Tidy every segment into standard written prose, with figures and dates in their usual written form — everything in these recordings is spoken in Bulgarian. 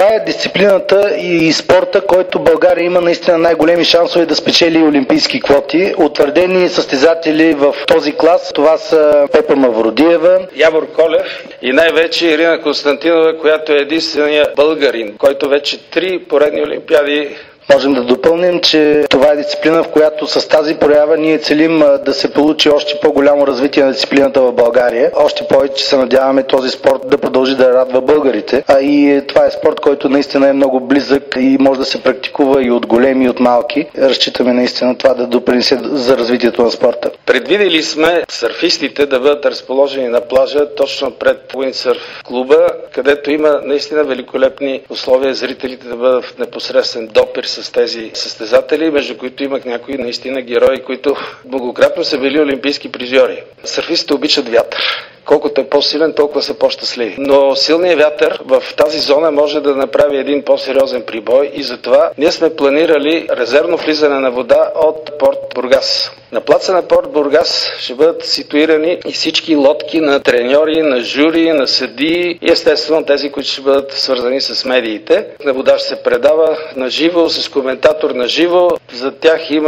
Това е дисциплината и спорта, който България има наистина най-големи шансове да спечели олимпийски квоти. Утвърдени състезатели в този клас, това са Пепа Мавродиева, Явор Колев и най-вече Ирина Константинова, която е единственият българин, който вече 3 поредни олимпиади. Можем да допълним, че това е дисциплина, в която с тази проява ние целим да се получи още по-голямо развитие на дисциплината в България. Още повече, че се надяваме този спорт да продължи да радва българите. А и това е спорт, който наистина е много близък и може да се практикува и от големи, и от малки. Разчитаме наистина това да допринесе за развитието на спорта. Предвидели сме сърфистите да бъдат разположени на плажа точно пред уиндсърф клуба, където има наистина великолепни условия зрителите да бъдат в непосредствен допир с тези състезатели, между които имах някои наистина герои, които многократно са били олимпийски призьори. Сърфистите обичат вятър. Колкото е по-силен, толкова са по-щастливи. Но силният вятър в тази зона може да направи един по-сериозен прибой и затова ние сме планирали резервно влизане на вода от порт Бургас. На плаца на порт Бургас ще бъдат ситуирани и всички лодки на треньори, на жури, на съдии и естествено тези, които ще бъдат свързани с медиите. На вода ще се предава на живо, с коментатор на живо. За тях има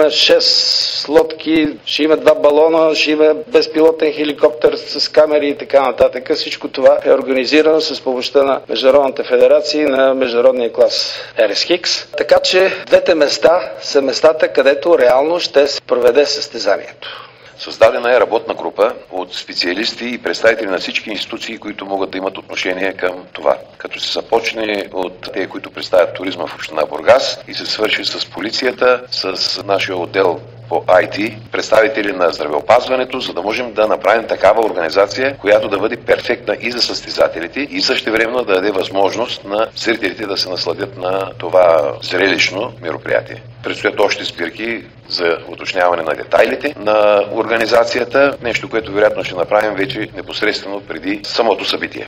6 лодки, ще има 2 балона, ще има безпилотен хеликоптер с камери и така нататък. Всичко това е организирано с помощта на Международната федерация и на международния клас RSX. Така че двете места са местата, където реално ще се проведе състезанието. Създадена е работна група от специалисти и представители на всички институции, които могат да имат отношение към това. Като се започне от те, които представят туризма в община Бургас и се свърши с полицията, с нашия отдел по IT, представители на здравеопазването, за да можем да направим такава организация, която да бъде перфектна и за състезателите и същевременно да даде възможност на зрителите да се насладят на това зрелищно мероприятие. Предстоят още сбирки за уточняване на детайлите на организацията, нещо, което вероятно ще направим вече непосредствено преди самото събитие.